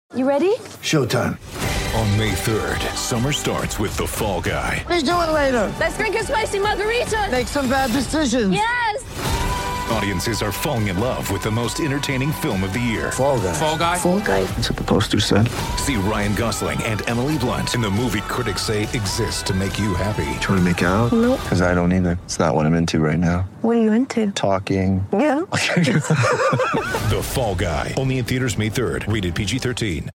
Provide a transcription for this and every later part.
You ready? Showtime. On May 3rd, summer starts with The Fall Guy. Let's do it later. Let's drink a spicy margarita. Make some bad decisions. Yes! Audiences are falling in love with the most entertaining film of the year. Fall Guy. Fall Guy? Fall Guy. That's what the poster said. See Ryan Gosling and Emily Blunt in the movie critics say exists to make you happy. Trying to make it out? Nope. Because I don't either. It's not what I'm into right now. What are you into? Talking. Yeah. The Fall Guy. Only in theaters May 3rd. Rated PG-13.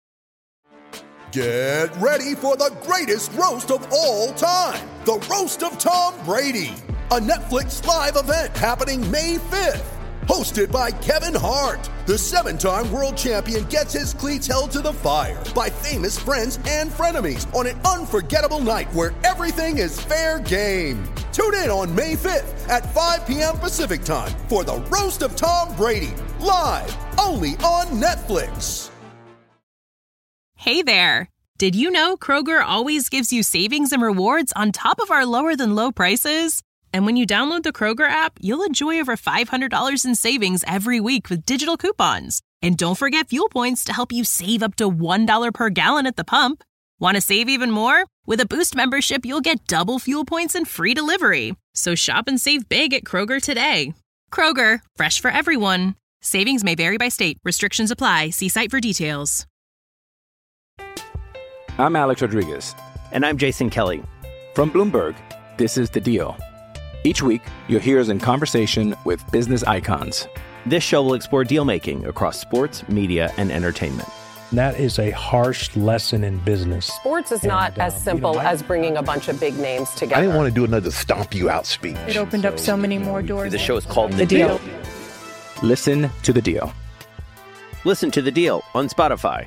Get ready for the greatest roast of all time. The Roast of Tom Brady. A Netflix live event happening May 5th. Hosted by Kevin Hart. The 7-time world champion gets his cleats held to the fire by famous friends and frenemies on an unforgettable night where everything is fair game. Tune in on May 5th at 5 p.m. Pacific time for the Roast of Tom Brady. Live only on Netflix. Hey there! Did you know Kroger always gives you savings and rewards on top of our lower-than-low prices? And when you download the Kroger app, you'll enjoy over $500 in savings every week with digital coupons. And don't forget fuel points to help you save up to $1 per gallon at the pump. Want to save even more? With a Boost membership, you'll get double fuel points and free delivery. So shop and save big at Kroger today. Kroger, fresh for everyone. Savings may vary by state. Restrictions apply. See site for details. I'm Alex Rodriguez. And I'm Jason Kelly. From Bloomberg, this is The Deal. Each week, you'll hear us in conversation with business icons. This show will explore deal-making across sports, media, and entertainment. That is a harsh lesson in business. Sports is not as simple as bringing a bunch of big names together. I didn't want to do another stomp you out speech. It opened up so many more doors. The show is called The Deal. Listen to The Deal. Listen to The Deal on Spotify.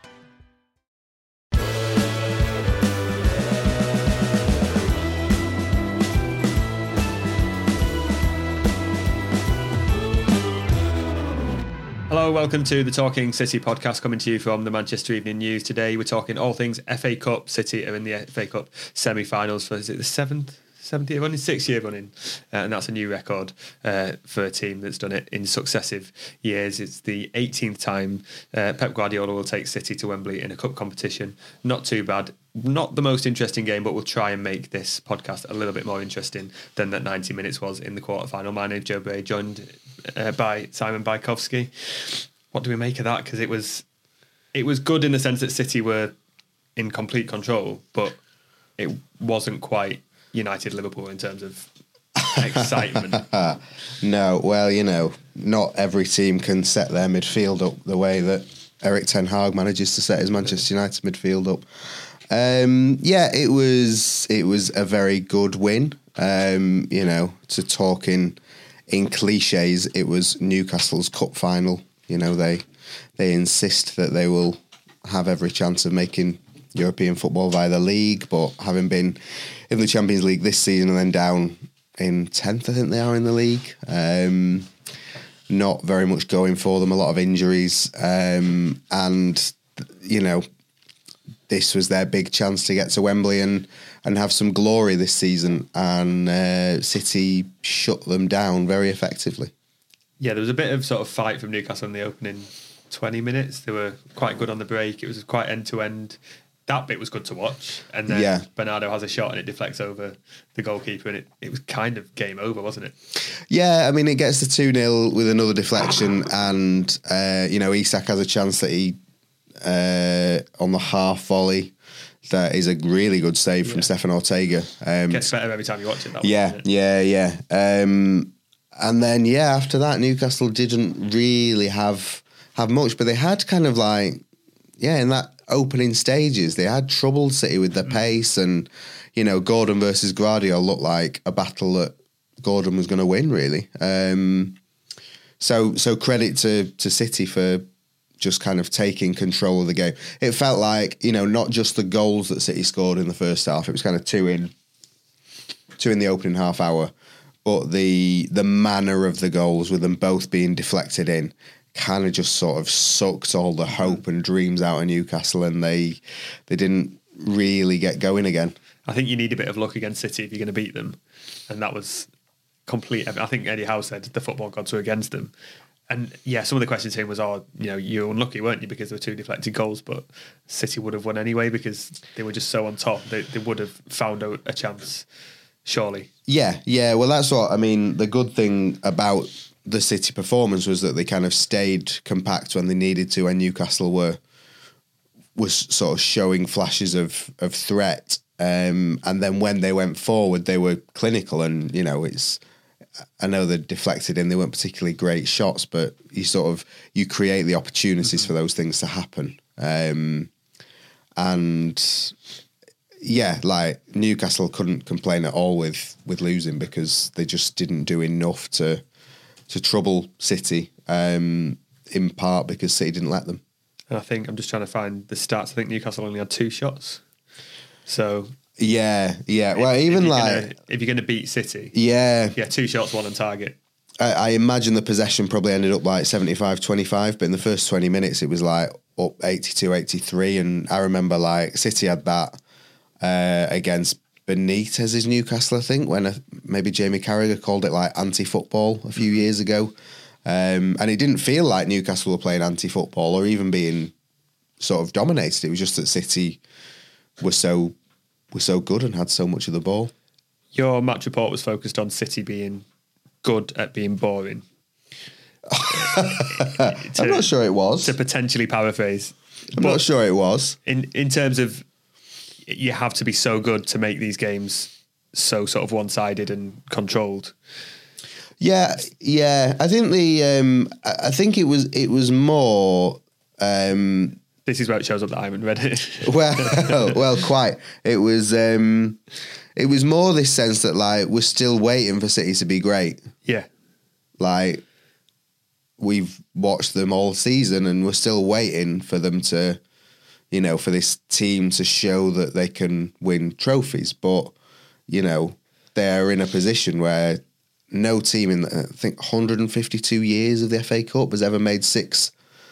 Hello, welcome to the Talking City podcast, coming to you from the Manchester Evening News. Today we're talking all things FA Cup. City are in the FA Cup semi-finals for, is it the seventh year running, 6th year running, and that's a new record for a team that's done it in successive years. It's the 18th time Pep Guardiola will take City to Wembley in a cup competition. Not too bad. Not the most interesting game, but we'll try and make this podcast a little bit more interesting than that 90 minutes was in the quarterfinal. My name's Joe Bray, joined by Simon Bajkowski. What do we make of that? Because it was good in the sense that City were in complete control, but it wasn't quite United Liverpool in terms of excitement. No, well, not every team can set their midfield up the way that Erik ten Hag manages to set his Manchester United midfield up. It was a very good win. To talk in cliches, it was Newcastle's cup final. They insist that they will have every chance of making European football via the league, but having been in the Champions League this season and then down in 10th, I think they are in the league. Not very much going for them, a lot of injuries. This was their big chance to get to Wembley and have some glory this season. And City shut them down very effectively. Yeah, there was a bit of sort of fight from Newcastle in the opening 20 minutes. They were quite good on the break. It was quite end-to-end. That bit was good to watch. And then Bernardo has a shot and it deflects over the goalkeeper, and it was kind of game over, wasn't it? Yeah, I mean, it gets to 2-0 with another deflection, and, Isak has a chance that he, on the half volley, that is a really good save from Stefan Ortega. Gets better every time you watch it. That Yeah. And then, after that, Newcastle didn't really have much, but they had kind of in that opening stages, they had troubled City with their pace, and, Gordon versus Guardiola looked like a battle that Gordon was going to win, really. So credit to City for just kind of taking control of the game. It felt like, not just the goals that City scored in the first half, it was kind of two in the opening half hour, but the manner of the goals, with them both being deflected in, kind of just sort of sucked all the hope and dreams out of Newcastle, and they didn't really get going again. I think you need a bit of luck against City if you're going to beat them, and that was complete. I think Eddie Howe said the football gods were against them, And yeah, some of the questions here was, you're unlucky, weren't you, because there were 2 deflected goals, but City would have won anyway because they were just so on top. They would have found a chance, surely. Yeah. Well, that's what I mean. The good thing about the City performance was that they kind of stayed compact when they needed to, and Newcastle was sort of showing flashes of threat. And then when they went forward, they were clinical, and I know they deflected and they weren't particularly great shots, but you create the opportunities for those things to happen. And yeah, like Newcastle couldn't complain at all with losing because they just didn't do enough to trouble City, in part because City didn't let them. And I think I'm just trying to find the stats. I think Newcastle only had 2 shots. So yeah. Well, if you're going to beat City, 2 shots, 1 on target. I imagine the possession probably ended up like 75-25, but in the first 20 minutes it was like up 82-83, and I remember like City had that against Benitez's Newcastle, I think, when maybe Jamie Carragher called it like anti-football a few years ago, and it didn't feel like Newcastle were playing anti-football or even being sort of dominated. It was just that City were so good and had so much of the ball. Your match report was focused on City being good at being boring. I'm not sure it was. To potentially paraphrase. I'm not sure it was. In terms of, you have to be so good to make these games so sort of one-sided and controlled. Yeah. I think I think it was more. This is where it shows up that I haven't read it. well, quite. It was more this sense that like we're still waiting for City to be great. Yeah. Like we've watched them all season and we're still waiting for them to, for this team to show that they can win trophies. But, they're in a position where no team in, I think, 152 years of the FA Cup has ever made 6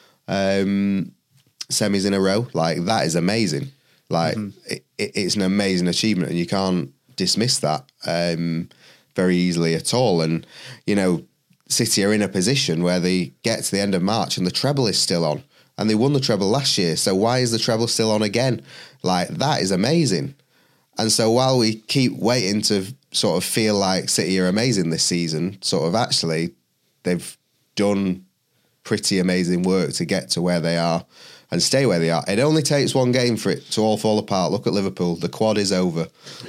semis in a row. Like, that is amazing. Like, it's an amazing achievement and you can't dismiss that very easily at all. And, City are in a position where they get to the end of March and the treble is still on. And they won the treble last year, so why is the treble still on again? Like, that is amazing. And so while we keep waiting to sort of feel like City are amazing this season, sort of actually they've done pretty amazing work to get to where they are and stay where they are. It only takes one game for it to all fall apart. Look at Liverpool. The quad is over.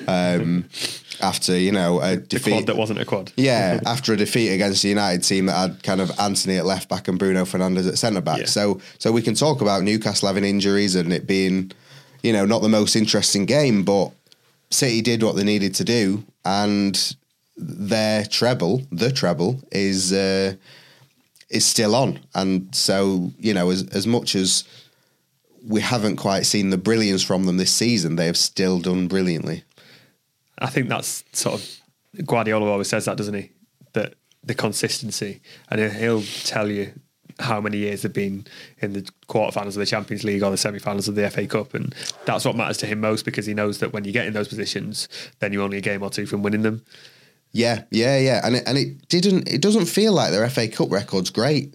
After, a defeat. The quad that wasn't a quad. Yeah, after a defeat against the United team that had kind of Anthony at left back and Bruno Fernandes at centre back. Yeah. So we can talk about Newcastle having injuries and it being, not the most interesting game, but City did what they needed to do and their treble, is still on. And so, as much as we haven't quite seen the brilliance from them this season, they have still done brilliantly. I think that's sort of, Guardiola always says that, doesn't he? That the consistency, and he'll tell you how many years they've been in the quarterfinals of the Champions League or the semi-finals of the FA Cup, and that's what matters to him most because he knows that when you get in those positions, then you're only a game or 2 from winning them. Yeah, and it doesn't feel like their FA Cup record's great,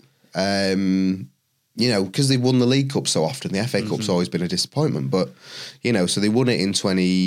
because they've won the League Cup so often. The FA Cup's always been a disappointment, but so they won it in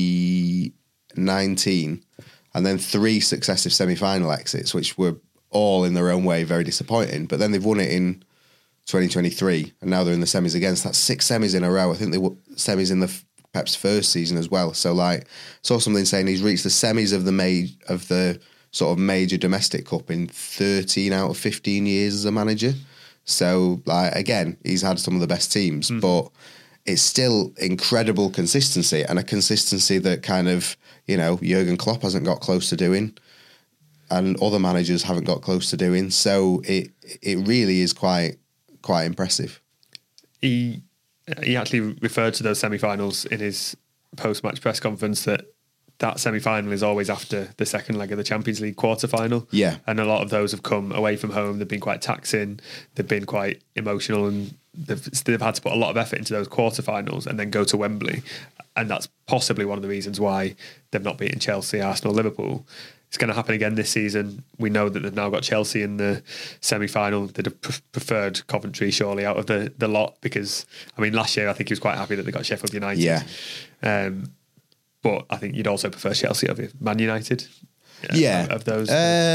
2019 and then 3 successive semi-final exits, which were all in their own way very disappointing. But then they've won it in 2023 and now they're in the semis again. So that's 6 semis in a row. I think they were semis in the Pep's first season as well. So like, saw something saying he's reached the semis of the sort of major domestic cup in 13 out of 15 years as a manager. So like, again, he's had some of the best teams, but it's still incredible consistency, and a consistency that kind of, Jurgen Klopp hasn't got close to doing and other managers haven't got close to doing. So it really is quite impressive. He actually referred to those semi-finals in his post-match press conference that semi-final is always after the second leg of the Champions League quarter-final. Yeah. And a lot of those have come away from home. They've been quite taxing. They've been quite emotional, and they've had to put a lot of effort into those quarter-finals and then go to Wembley. And that's possibly one of the reasons why they've not beaten Chelsea, Arsenal, Liverpool. it's going to happen again this season. We know that they've now got Chelsea in the semi-final. They'd have preferred Coventry surely out of the lot, because I mean last year I think he was quite happy that they got Sheffield United. Yeah. But I think you'd also prefer Chelsea over Man United. Of those.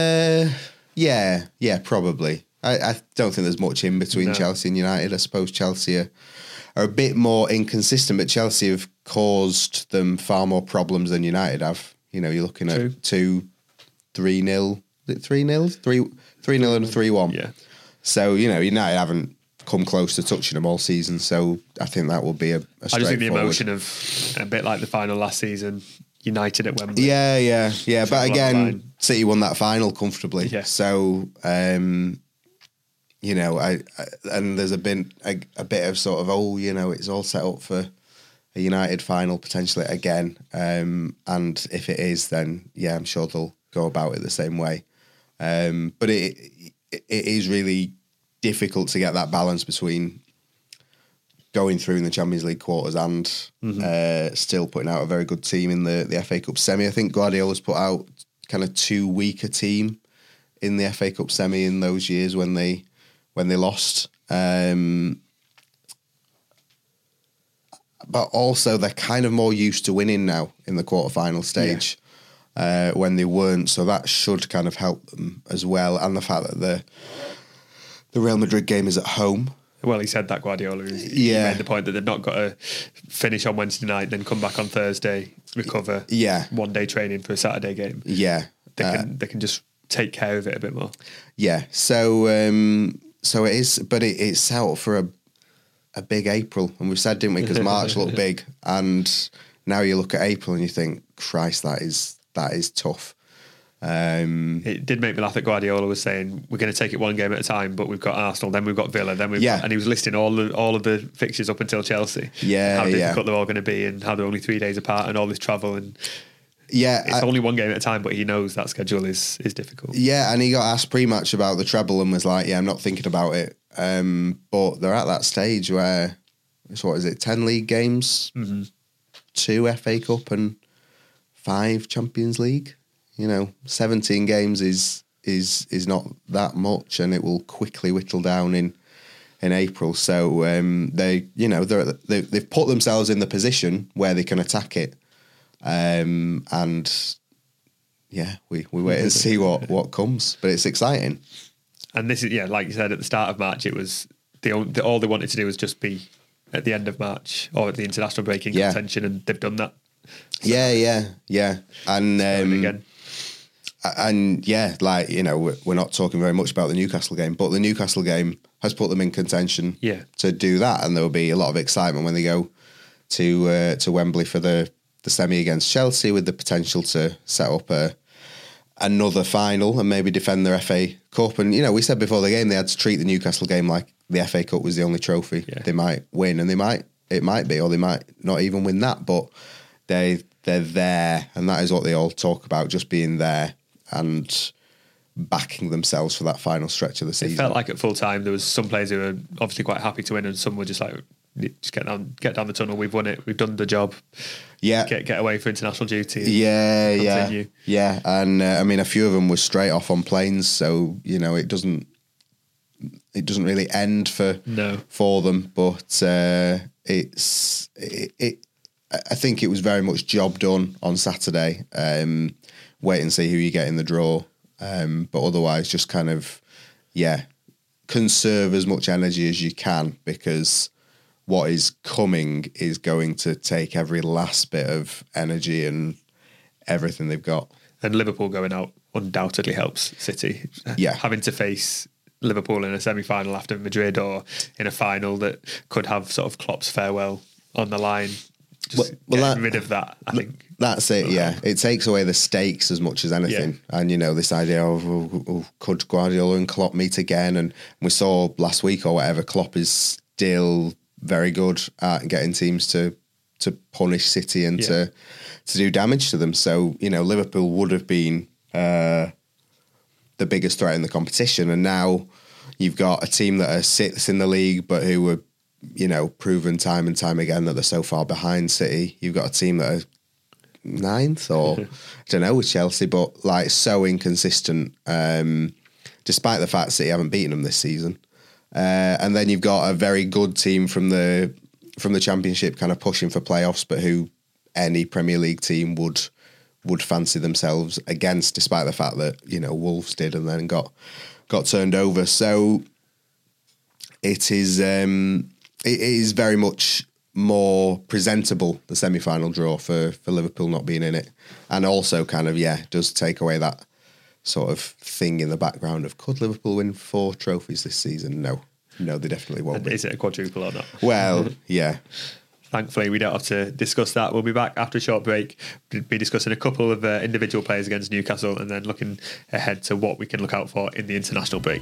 Yeah, probably. I don't think there's much in between Chelsea and United. I suppose Chelsea are a bit more inconsistent, but Chelsea have caused them far more problems than United have. You know, you're looking at 2-3-0, 3-0, 3-0 and 3-1. Yeah. So, you know, United haven't come close to touching them all season. So I think that will be a straightforward. I just think the emotion of a bit like the final last season, United at Wembley. Yeah. But again, City won that final comfortably. Yeah. So, you know, and there's a bit of sort of, you know, it's all set up for a United final potentially again. And if it is, then yeah, I'm sure they'll go about it the same way. But it is really difficult to get that balance between going through in the Champions League quarters and still putting out a very good team in the FA Cup semi. I think Guardiola's put out kind of too weak a team in the FA Cup semi in those years when they lost. But also they're kind of more used to winning now in the quarterfinal stage when they weren't. So that should kind of help them as well. And the fact that the Real Madrid game is at home. Well, he said that, Guardiola. He made the point that they've not got to finish on Wednesday night, then come back on Thursday, recover. Yeah. 1 day training for a Saturday game. Yeah. They can just take care of it a bit more. Yeah. So it is, but it's set up for a big April. And we said, didn't we, because March looked big. And now you look at April and you think, Christ, that is tough. It did make me laugh that Guardiola was saying we're going to take it one game at a time, but we've got Arsenal, then we've got Villa, then we've got, and he was listing all of the fixtures up until Chelsea. Yeah, how difficult they're all going to be, and how they're only 3 days apart, and all this travel, and it's only one game at a time, but he knows that schedule is difficult. Yeah, and he got asked pre-match about the treble and was like, "Yeah, I'm not thinking about it." But they're at that stage where it's 10 league games, 2 FA Cup, and 5 Champions League. You know, 17 games is not that much, and it will quickly whittle down in April. So they've put themselves in the position where they can attack it, and yeah, we wait and see what comes. But it's exciting. And this is like you said at the start of March, it was all they wanted to do was just be at the end of March or at the international break in contention, and they've done that. So Yeah, and again. And yeah, like, you know, we're not talking very much about the Newcastle game, but the Newcastle game has put them in contention to do that, and there will be a lot of excitement when they go to Wembley for the semi against Chelsea, with the potential to set up another final and maybe defend their FA Cup. And, you know, we said before the game they had to treat the Newcastle game like the FA Cup was the only trophy they might win, and it might be, or they might not even win that, but they're there, and that is what they all talk about, just being there and backing themselves for that final stretch of the season. It felt like at full time there was some players who were obviously quite happy to win, and some were just like, just get down the tunnel, we've won it, we've done the job. Yeah. Get away for international duty. Continue. Yeah. And I mean, a few of them were straight off on planes, so, you know, it doesn't really end for them, but I think it was very much job done on Saturday. Wait and see who you get in the draw. But otherwise, just kind of, conserve as much energy as you can, because what is coming is going to take every last bit of energy and everything they've got. And Liverpool going out undoubtedly helps City. Yeah. Having to face Liverpool in a semi-final after Madrid, or in a final that could have sort of Klopp's farewell on the line. Just getting rid of that, I think. That's it, yeah. It takes away the stakes as much as anything. Yeah. And, you know, this idea of could Guardiola and Klopp meet again? And we saw last week or whatever, Klopp is still very good at getting teams to punish City and to do damage to them. So, you know, Liverpool would have been the biggest threat in the competition. And now you've got a team that are 6th in the league, but who were, you know, proven time and time again that they're so far behind City. You've got a team that are 9th or I don't know with Chelsea, but like so inconsistent. Despite the fact that you haven't beaten them this season, and then you've got a very good team from the Championship, kind of pushing for playoffs, but who any Premier League team would fancy themselves against, despite the fact that Wolves did and then got turned over. So it is very much more presentable, the semi-final draw for Liverpool not being in it, and also kind of does take away that sort of thing in the background of, could Liverpool win 4 trophies this season? No, they definitely won't. Is it a quadruple or not? Well, yeah. Thankfully, we don't have to discuss that. We'll be back after a short break. We'll be discussing a couple of individual players against Newcastle, and then looking ahead to what we can look out for in the international break.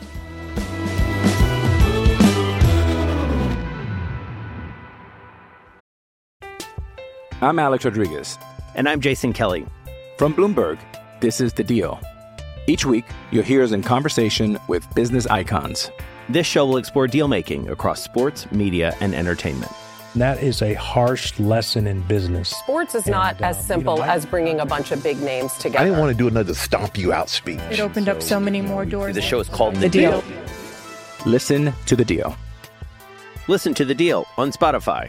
I'm Alex Rodriguez. And I'm Jason Kelly. From Bloomberg, this is The Deal. Each week, you'll hear us in conversation with business icons. This show will explore deal-making across sports, media, and entertainment. That is a harsh lesson in business. Sports is not as simple as bringing a bunch of big names together. I didn't want to do another stomp you out speech. It opened up so many more doors. The show is called The Deal. Listen to The Deal. Listen to The Deal on Spotify.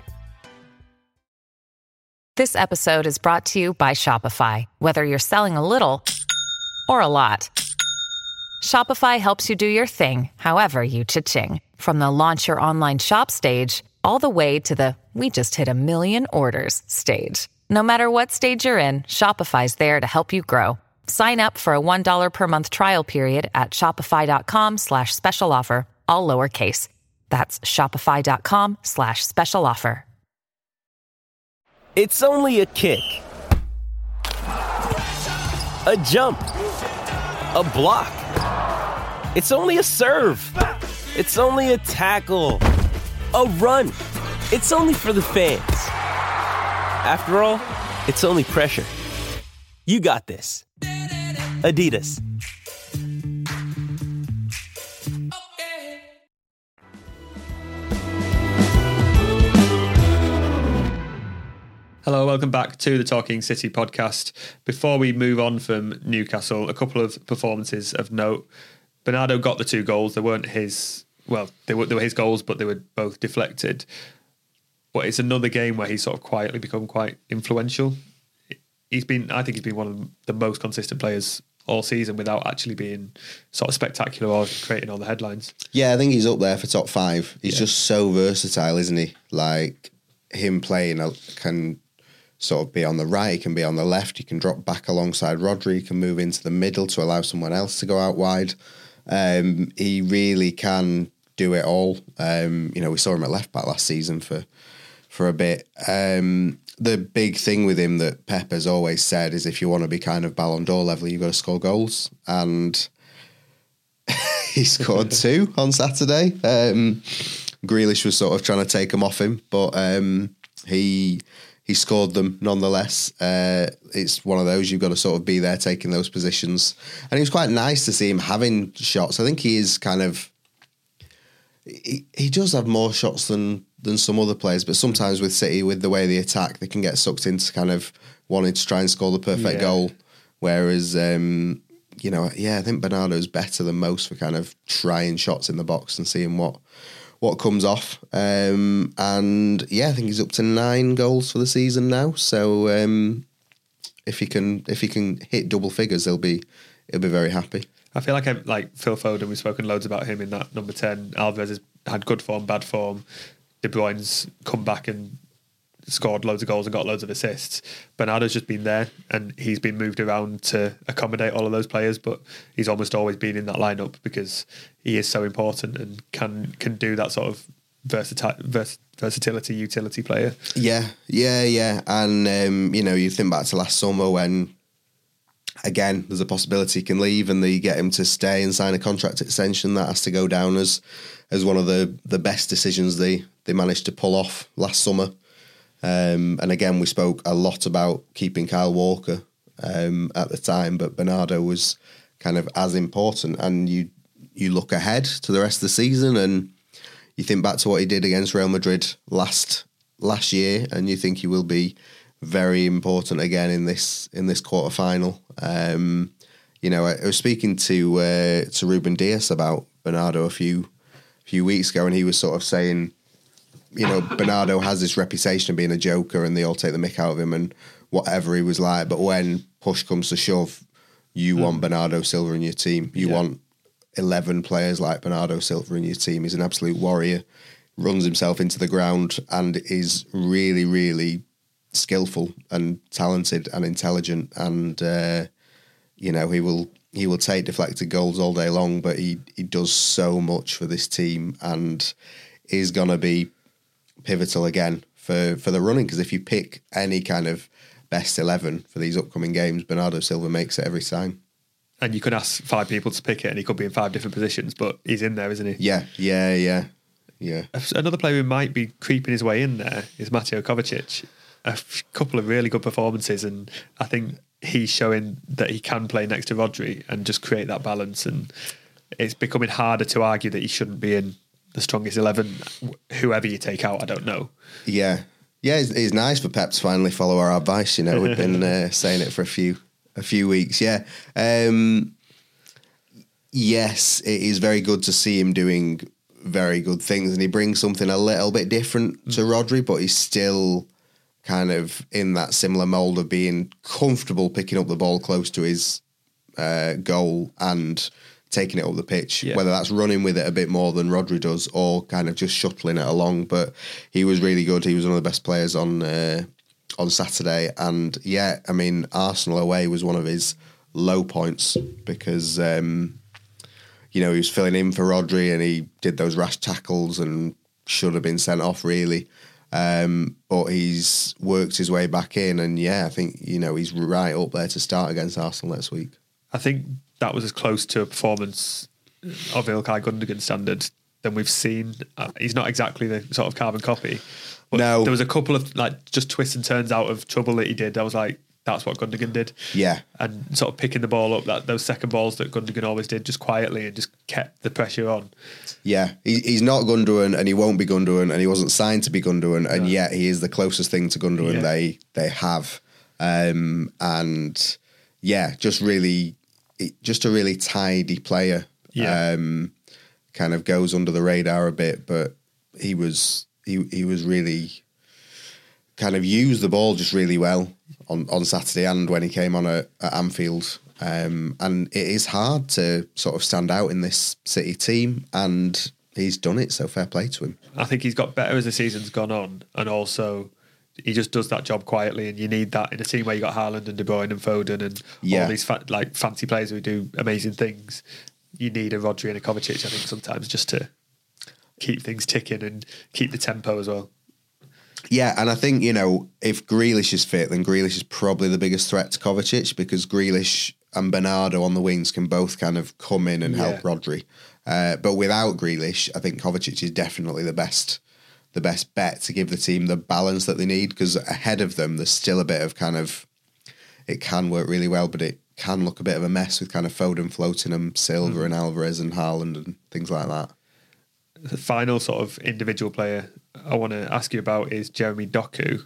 This episode is brought to you by Shopify. Whether you're selling a little or a lot, Shopify helps you do your thing, however you cha-ching. From the launch your online shop stage, all the way to the we just hit 1 million orders stage. No matter what stage you're in, Shopify's there to help you grow. Sign up for a $1 per month trial period at shopify.com/special offer, all lowercase. That's shopify.com/special offer. It's only a kick, a jump, a block. It's only a serve. It's only a tackle, a run. It's only for the fans. After all, it's only pressure. You got this. Adidas. Hello, welcome back to the Talking City podcast. Before we move on from Newcastle, a couple of performances of note. Bernardo got the 2 goals. They weren't his, well, they were his goals, but they were both deflected. But it's another game where he's sort of quietly become quite influential. I think he's been one of the most consistent players all season without actually being sort of spectacular or creating all the headlines. Yeah, I think he's up there for top 5. He's just so versatile, isn't he? Like, him playing can sort of be on the right, he can be on the left, he can drop back alongside Rodri, he can move into the middle to allow someone else to go out wide. He really can do it all. We saw him at left back last season for a bit. The big thing with him that Pep has always said is, if you want to be kind of Ballon d'Or level, you've got to score goals. And he scored 2 on Saturday. Grealish was sort of trying to take them off him, but he scored them nonetheless. It's one of those, you've got to sort of be there taking those positions. And it was quite nice to see him having shots. I think he is kind of... He does have more shots than some other players, but sometimes with City, with the way they attack, they can get sucked into kind of wanting to try and score the perfect goal. Whereas, I think Bernardo's better than most for kind of trying shots in the box and seeing what comes off. I think he's up to 9 goals for the season now. So if he can hit double figures, he'll be very happy. I feel like Phil Foden, we've spoken loads about him in that number 10. Alvarez has had good form, bad form. De Bruyne's come back and scored loads of goals and got loads of assists. Bernardo's just been there and he's been moved around to accommodate all of those players, but he's almost always been in that lineup because he is so important and can do that sort of versatility, utility player. Yeah. And, you think back to last summer when, again, there's a possibility he can leave and they get him to stay and sign a contract extension. That has to go down as one of the best decisions they managed to pull off last summer. And again, we spoke a lot about keeping Kyle Walker at the time, but Bernardo was kind of as important. And you look ahead to the rest of the season and you think back to what he did against Real Madrid last year, and you think he will be very important again in this quarter final. You know, I was speaking to Ruben Dias about Bernardo a few weeks ago, and he was sort of saying, you know, Bernardo has this reputation of being a joker, and they all take the mick out of him and whatever he was like. But when push comes to shove, you want Bernardo Silva in your team. You want 11 players like Bernardo Silva in your team. He's an absolute warrior, runs himself into the ground, and is really, really skillful and talented and intelligent. And you know, he will take deflected goals all day long, but he does so much for this team and is going to be pivotal again for the running, because if you pick any kind of best 11 for these upcoming games, Bernardo Silva makes it every time. And you could ask 5 people to pick it and he could be in 5 different positions, but he's in there, isn't he? Yeah. Another player who might be creeping his way in there is Mateo Kovacic. A couple of really good performances, and I think he's showing that he can play next to Rodri and just create that balance, and it's becoming harder to argue that he shouldn't be in the strongest 11. Whoever you take out, I don't know. Yeah, it's nice for Pep to finally follow our advice. You know, we've been saying it for a few weeks. Yeah, yes, it is very good to see him doing very good things, and he brings something a little bit different to Rodri, but he's still kind of in that similar mould of being comfortable picking up the ball close to his goal and taking it up the pitch, whether that's running with it a bit more than Rodri does or kind of just shuttling it along. But he was really good. He was one of the best players on Saturday. And yeah, I mean, Arsenal away was one of his low points because, you know, he was filling in for Rodri and he did those rash tackles and should have been sent off really. But he's worked his way back in, and yeah, I think, you know, he's right up there to start against Arsenal next week. I think that was as close to a performance of Ilkay Gundogan standard than we've seen. He's not exactly the sort of carbon copy, but no, there was a couple of like just twists and turns out of trouble that he did. I was like, that's what Gundogan did. Yeah. And sort of picking the ball up, those second balls that Gundogan always did, just quietly, and just kept the pressure on. Yeah, he's not Gundogan, and he won't be Gundogan, and he wasn't signed to be Gundogan, and yet he is the closest thing to Gundogan they have. And yeah, just a really tidy player. Yeah. Kind of goes under the radar a bit, but he was really kind of used the ball just really well on Saturday and when he came on at Anfield. And it is hard to sort of stand out in this City team, and he's done it, so fair play to him. I think he's got better as the season's gone on, and also he just does that job quietly, and you need that in a team where you got Haaland and De Bruyne and Foden and all these fancy players who do amazing things. You need a Rodri and a Kovacic, I think, sometimes just to keep things ticking and keep the tempo as well. Yeah, and I think, you know, if Grealish is fit, then Grealish is probably the biggest threat to Kovacic, because Grealish and Bernardo on the wings can both kind of come in and help Rodri. But without Grealish, I think Kovacic is definitely the best bet to give the team the balance that they need, because ahead of them, there's still a bit of kind of, it can work really well, but it can look a bit of a mess with kind of Foden floating and Silva and Alvarez and Haaland and things like that. The final sort of individual player I want to ask you about is Jeremy Doku.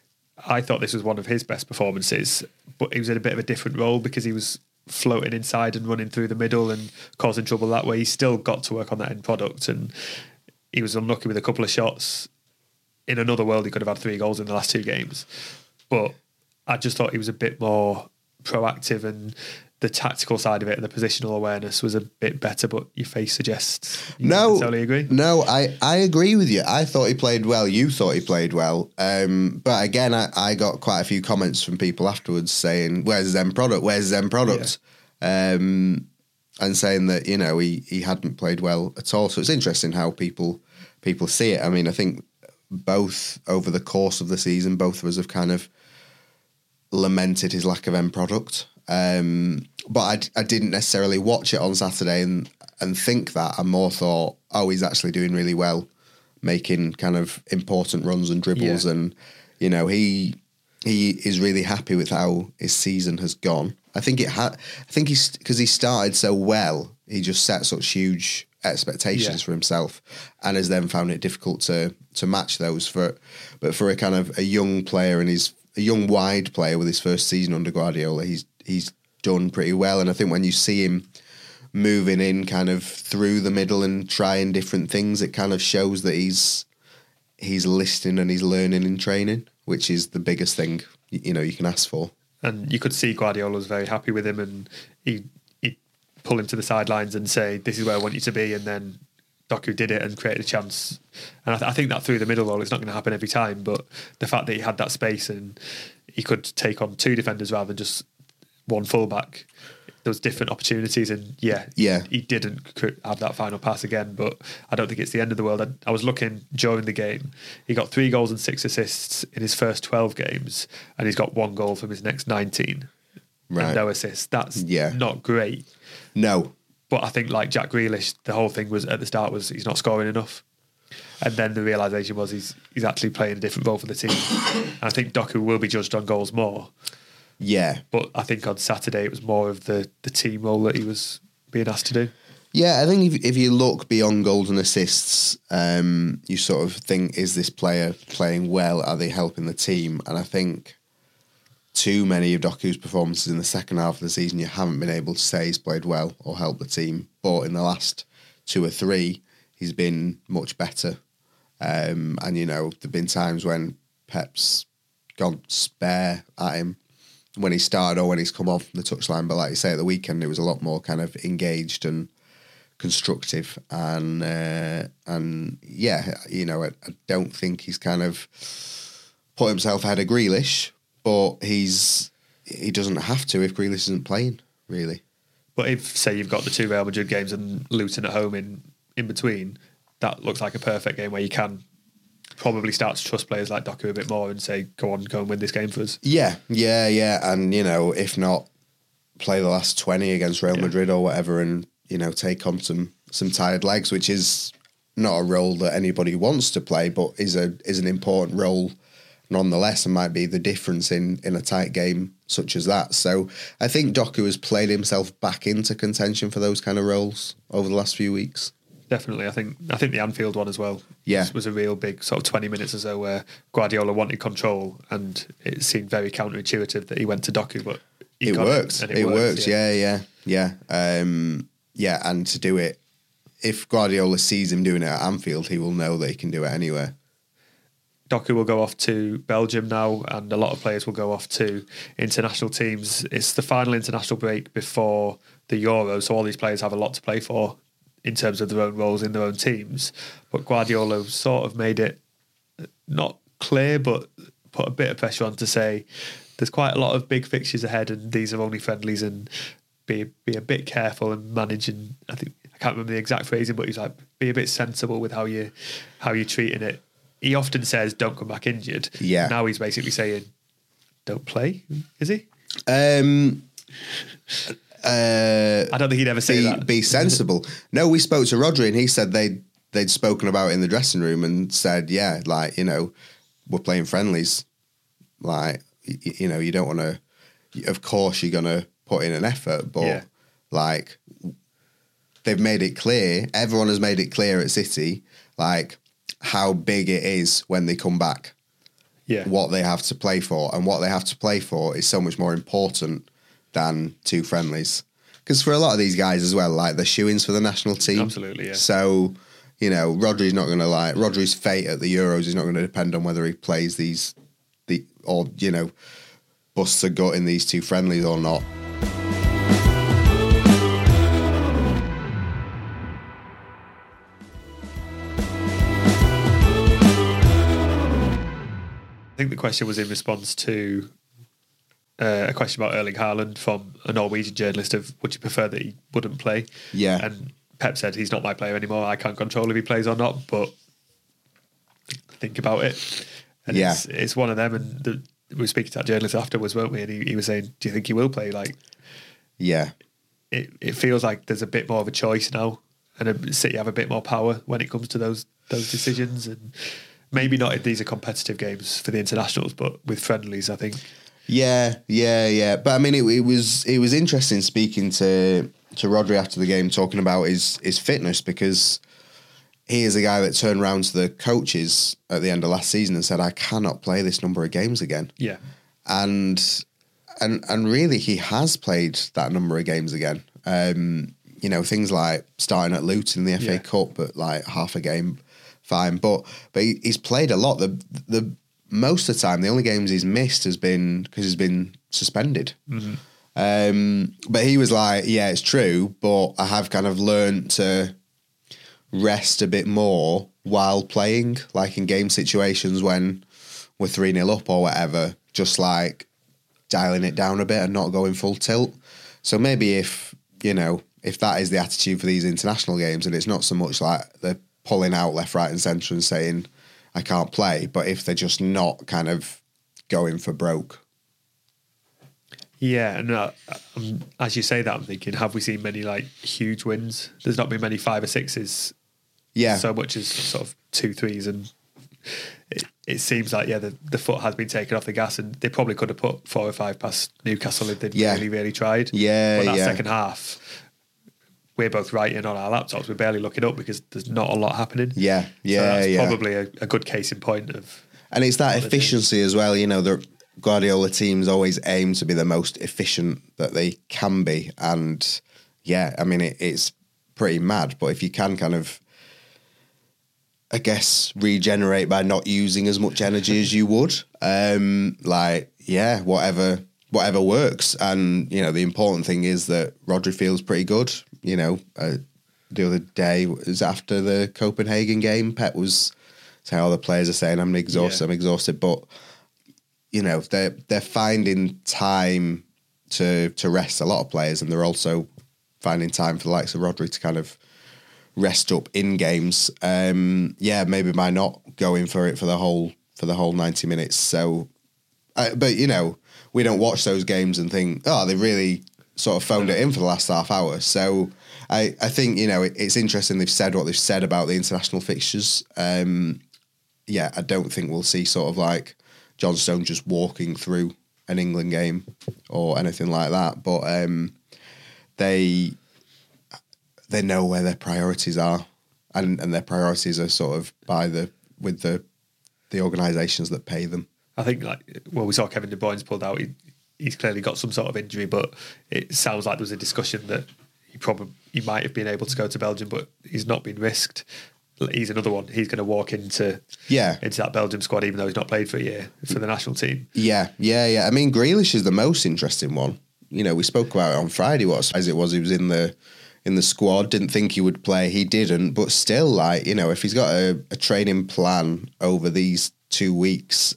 I thought this was one of his best performances, but he was in a bit of a different role because he was floating inside and running through the middle and causing trouble that way. He still got to work on that end product, and he was unlucky with a couple of shots. In another world, he could have had 3 goals in the last 2 games. But I just thought he was a bit more proactive, and the tactical side of it and the positional awareness was a bit better, but your face suggests you don't necessarily agree. No, I agree with you. I thought he played well. You thought he played well. But again, I got quite a few comments from people afterwards saying, where's his end product? Where's his end product? Yeah. And saying that, you know, he hadn't played well at all. So it's interesting how people see it. I mean, I think both over the course of the season, both of us have kind of lamented his lack of end product. But I didn't necessarily watch it on Saturday and think that. I more thought, he's actually doing really well, making kind of important runs and dribbles, and you know he is really happy with how his season has gone. I think he's because he started so well, he just set such huge expectations for himself, and has then found it difficult to match those. But for a kind of a young player in his young wide player with his first season under Guardiola, he's done pretty well. And I think when you see him moving in kind of through the middle and trying different things, it kind of shows that he's listening and he's learning in training, which is the biggest thing you can ask for. And you could see Guardiola was very happy with him, and he'd pull him to the sidelines and say, "This is where I want you to be," and then Doku did it and created a chance. And I think that through the middle role, it's not going to happen every time, but the fact that he had that space and he could take on two defenders rather than just one fullback, those different opportunities. And he didn't have that final pass again, but I don't think it's the end of the world. I was looking during the game, he got 3 goals and 6 assists in his first 12 games, and he's got 1 goal from his next 19. Right. And no assists. That's not great. No. But I think like Jack Grealish, the whole thing was at the start was he's not scoring enough. And then the realisation was he's actually playing a different role for the team. And I think Doku will be judged on goals more. Yeah. But I think on Saturday it was more of the team role that he was being asked to do. Yeah, I think if you look beyond goals and assists, you sort of think, is this player playing well? Are they helping the team? And I think too many of Doku's performances in the second half of the season, you haven't been able to say he's played well or helped the team. But in the last 2 or 3, he's been much better. And, there've been times when Pep's gone spare at him when he started or when he's come off the touchline. But like you say, at the weekend, it was a lot more kind of engaged and constructive. And I don't think he's kind of put himself ahead of Grealish. But he doesn't have to if Grealish isn't playing, really. But if, say, you've got the 2 Real Madrid games and Luton at home in between, that looks like a perfect game where you can probably start to trust players like Doku a bit more and say, go and win this game for us. Yeah. And, if not, play the last 20 against Real Madrid or whatever and, take on some tired legs, which is not a role that anybody wants to play, but is an important role nonetheless, and might be the difference in a tight game such as that. So I think Doku has played himself back into contention for those kind of roles over the last few weeks. Definitely. I think the Anfield one as well was a real big sort of 20 minutes or so where Guardiola wanted control, and it seemed very counterintuitive that he went to Doku, but it works. It works. Yeah. And to do it, if Guardiola sees him doing it at Anfield, he will know that he can do it anywhere. Doku will go off to Belgium now, and a lot of players will go off to international teams. It's the final international break before the Euros, so all these players have a lot to play for in terms of their own roles in their own teams. But Guardiola sort of made it not clear, but put a bit of pressure on to say there's quite a lot of big fixtures ahead, and these are only friendlies, and be a bit careful and manage. And I can't remember the exact phrasing, but he's like, be a bit sensible with how you're treating it. He often says, don't come back injured. Yeah. Now he's basically saying, don't play, is he? I don't think he'd ever say that. Be sensible. No, we spoke to Rodri and he said they'd spoken about it in the dressing room and said, we're playing friendlies. Like, you don't want to, of course you're going to put in an effort, but they've made it clear, everyone has made it clear at City, how big it is when they come back, what they have to play for, and what they have to play for is so much more important than 2 friendlies. Because for a lot of these guys as well, they're shoo-ins for the national team. Absolutely, yeah. So, Rodri's not going to Rodri's fate at the Euros is not going to depend on whether he plays busts a gut in these 2 friendlies or not. I think the question was in response to a question about Erling Haaland from a Norwegian journalist of, would you prefer that he wouldn't play? Yeah. And Pep said, he's not my player anymore. I can't control if he plays or not, but think about it. And it's one of them. And we were speaking to that journalist afterwards, weren't we? And he was saying, do you think he will play? It feels like there's a bit more of a choice now, and City have a bit more power when it comes to those decisions. And maybe not if these are competitive games for the internationals, but with friendlies, I think. Yeah. But I mean, it was interesting speaking to Rodri after the game, talking about his fitness, because he is a guy that turned around to the coaches at the end of last season and said, I cannot play this number of games again. Yeah. And really he has played that number of games again. Things like starting at Luton in the FA Cup, but like half a game, fine. But he's played a lot. The most of the time, the only games he's missed has been because he's been suspended. Mm-hmm. But he was like, yeah, it's true, but I have kind of learned to rest a bit more while playing, like in game situations when we're 3-0 up or whatever, just like dialing it down a bit and not going full tilt. So maybe if that is the attitude for these international games, and it's not so much like they're pulling out left, right and centre and saying, I can't play, but if they're just not kind of going for broke. Yeah, and as you say that, I'm thinking, have we seen many like huge wins? There's not been many 5 or 6s. Yeah. So much as sort of 2, 3s, and it seems like the foot has been taken off the gas, and they probably could have put 4 or 5 past Newcastle if they'd really, really tried. Yeah, but that second half, we're both writing on our laptops. We're barely looking up because there's not a lot happening. Yeah, so that's probably a good case in point of. And it's that efficiency as well. The Guardiola teams always aim to be the most efficient that they can be, and it's pretty mad. But if you can kind of, I guess, regenerate by not using as much energy as you would, whatever works. And the important thing is that Rodri feels pretty good. The other day was after the Copenhagen game, Pep was saying, all the players are saying, I'm exhausted, but they're finding time to rest a lot of players, and they're also finding time for the likes of Rodri to kind of rest up in games. Maybe by not going for it for the whole 90 minutes. So, but we don't watch those games and think, oh, they really sort of phoned it in for the last half hour. So I think it's interesting they've said what they've said about the international fixtures. I don't think we'll see sort of like John Stone just walking through an England game or anything like that. But they know where their priorities are, and their priorities are sort of with the organisations that pay them. I think we saw Kevin De Bruyne's pulled out. He's clearly got some sort of injury, but it sounds like there was a discussion that he might have been able to go to Belgium, but he's not been risked. He's another one. He's going to walk into that Belgium squad, even though he's not played for a year for the national team. Yeah. I mean, Grealish is the most interesting one. We spoke about it on Friday. He was in the squad. Didn't think he would play. He didn't, but still, if he's got a training plan over these 2 weeks,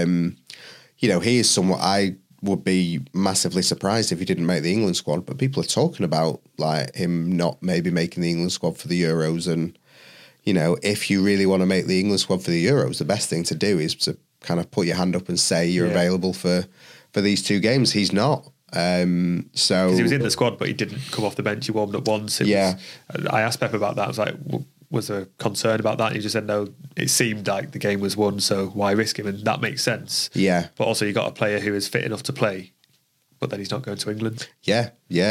he is somewhat. I would be massively surprised if he didn't make the England squad. But people are talking about him not maybe making the England squad for the Euros, and if you really want to make the England squad for the Euros, the best thing to do is to kind of put your hand up and say you're available for these 2 games. He's not. So because he was in the squad, but he didn't come off the bench. He warmed up once. I asked Pep about that. I was like, was there concern about that? And he just said, no, it seemed like the game was won, so why risk him? And that makes sense. Yeah. But also you got a player who is fit enough to play, but then he's not going to England. Yeah.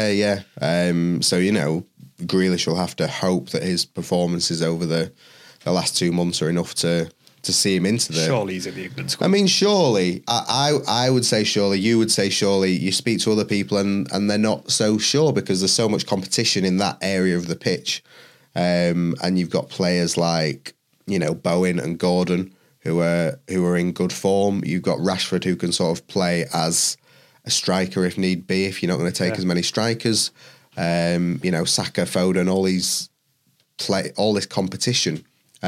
So, Grealish will have to hope that his performances over the last 2 months are enough to see him into the... Surely he's in the England squad. I mean, surely. I would say surely. You would say surely. You speak to other people and they're not so sure because there's so much competition in that area of the pitch. And you've got players like, Bowen and Gordon who are in good form. You've got Rashford who can sort of play as a striker if need be, if you're not going to take as many strikers. Saka, Foden, all this competition.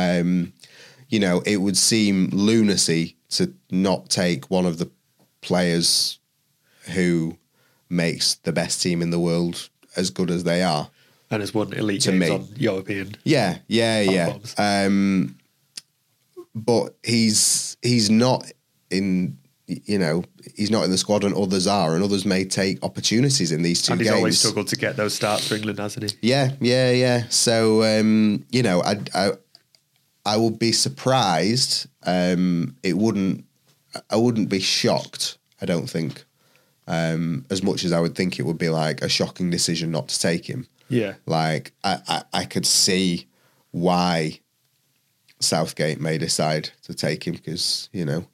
It would seem lunacy to not take one of the players who makes the best team in the world as good as they are. And has won elite games on European. Yeah. But he's not in, he's not in the squad and others are, and others may take opportunities in these 2 games. And he's always struggled to get those starts for England, hasn't he? Yeah. So, I would be surprised. I wouldn't be shocked, I don't think, as much as I would think it would be like a shocking decision not to take him. Yeah. I could see why Southgate may decide to take him because,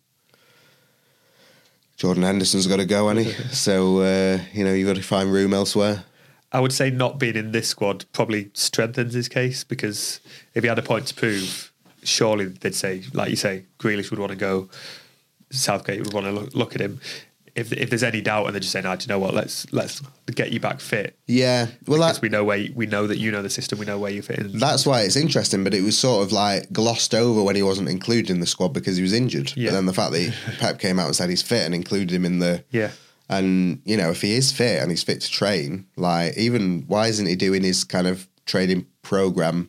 Jordan Henderson's got to go, hasn't he? So, you've got to find room elsewhere. I would say not being in this squad probably strengthens his case, because if he had a point to prove, surely they'd say, like you say, Grealish would want to go, Southgate would want to look at him. If there's any doubt and they're just saying, do you know what, let's get you back fit. Yeah. Well, because we know that you know the system, we know where you fit in. That's why it's interesting, but it was sort of like glossed over when he wasn't included in the squad because he was injured. Yeah. But then the fact that Pep came out and said he's fit and included him in the... Yeah. And, if he is fit and he's fit to train, like, even why isn't he doing his kind of training programme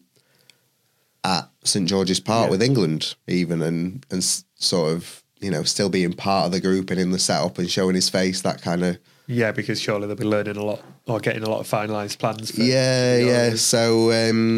at St George's Park with England even and sort of... still being part of the group and in the setup and showing his face, that kind of... Yeah, because surely they'll be learning a lot or getting a lot of finalised plans. Yeah. So,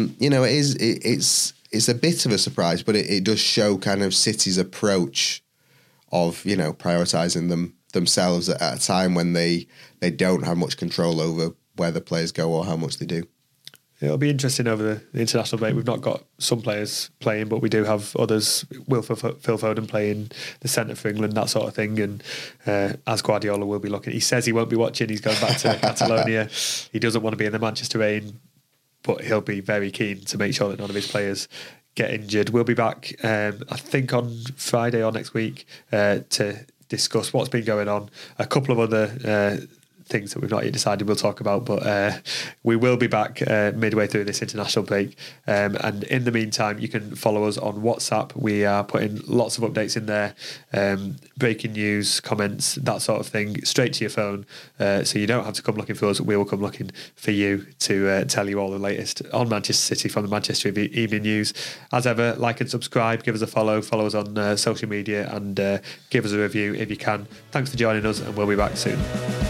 it's a bit of a surprise, but it does show kind of City's approach of, prioritising themselves at a time when they don't have much control over where the players go or how much they do. It'll be interesting over the international break. We've not got some players playing, but we do have others. Phil Foden playing the centre for England, that sort of thing. And as Guardiola will be looking, he says he won't be watching. He's going back to Catalonia. He doesn't want to be in the Manchester rain, but he'll be very keen to make sure that none of his players get injured. We'll be back, I think, on Friday or next week to discuss what's been going on. A couple of other things that we've not yet decided we'll talk about, but we will be back midway through this international break, and in the meantime you can follow us on WhatsApp. We are putting lots of updates in there, breaking news, comments, that sort of thing, straight to your phone, so you don't have to come looking for us. We will come looking for you to tell you all the latest on Manchester City from the Manchester Evening News. As ever, like and subscribe, give us a follow us on social media, and give us a review if you can. Thanks for joining us, and we'll be back soon.